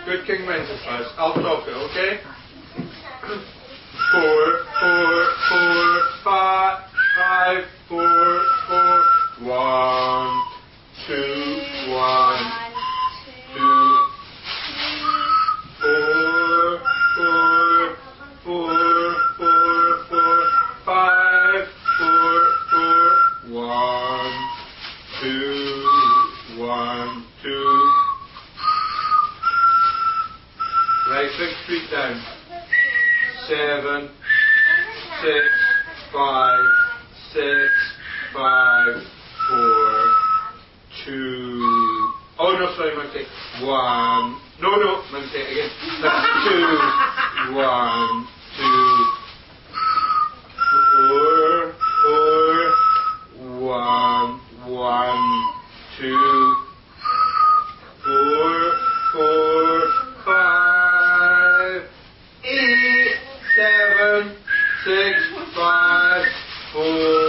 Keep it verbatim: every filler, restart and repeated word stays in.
Good King Wenceslas. I'll talk it, okay? Four, four, four, five, five, four, four, one, two, one, two, four, four, four, four, four, five, four, four, one, two, one, two. Right, big feet down. Seven, six, five, six, five, four, two. Oh no, sorry, Monty. One. No, no, Monty again. That's two. One, two, four, four, one, one, two, four, four, five, eight, seven, six, five, four.